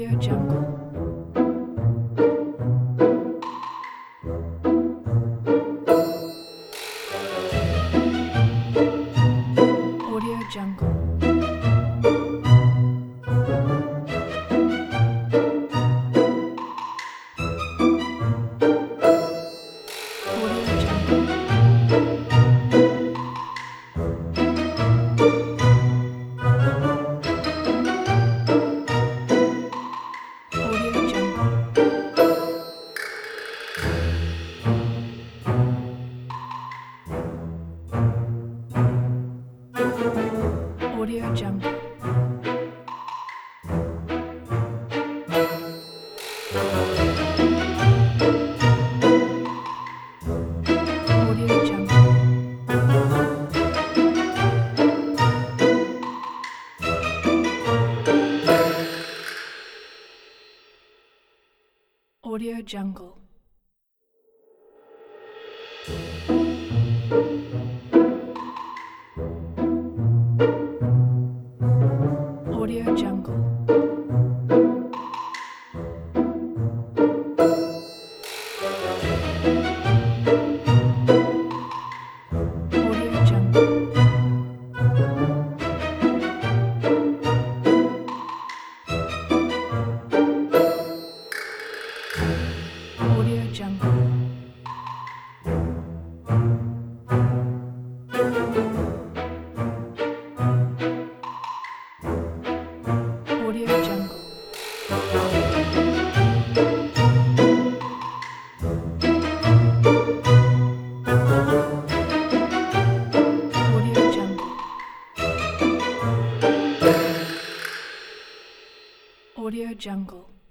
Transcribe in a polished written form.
Audio Jungle. Audio Jungle. Audio Jungle. Audio Jungle. Audio Jungle. Audio Jungle. Audio Jungle. Audio Jungle. Audio Jungle. Audio Jungle. Audio Jungle. Audio Jungle. Audio Jungle.